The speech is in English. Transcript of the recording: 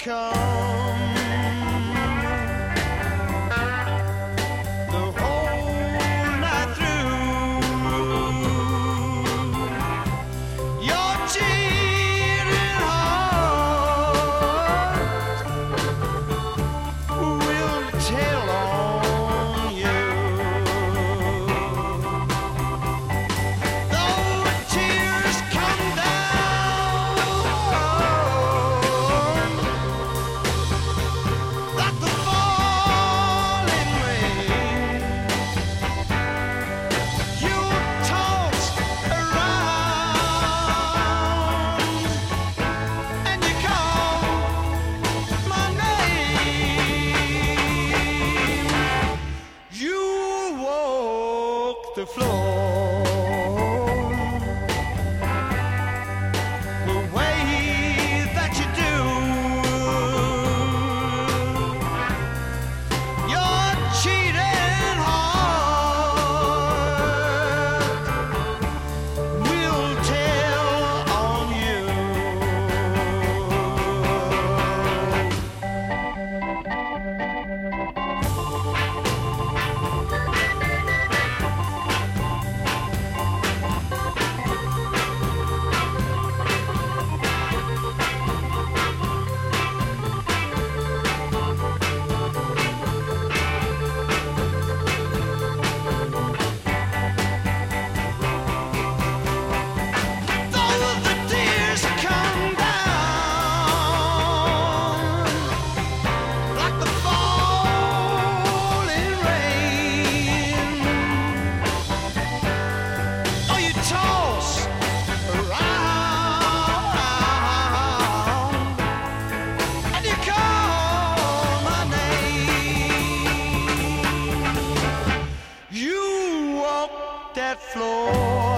come the whole night through. Your cheating heart will tell on you. Though tears come down like the falling rain, you toss around and you call my name. You walk the floor the way that you do. Your cheating heart will tell on you. Though the tears come down like the falling rain, oh, you toss around and you call my name. You walk that floor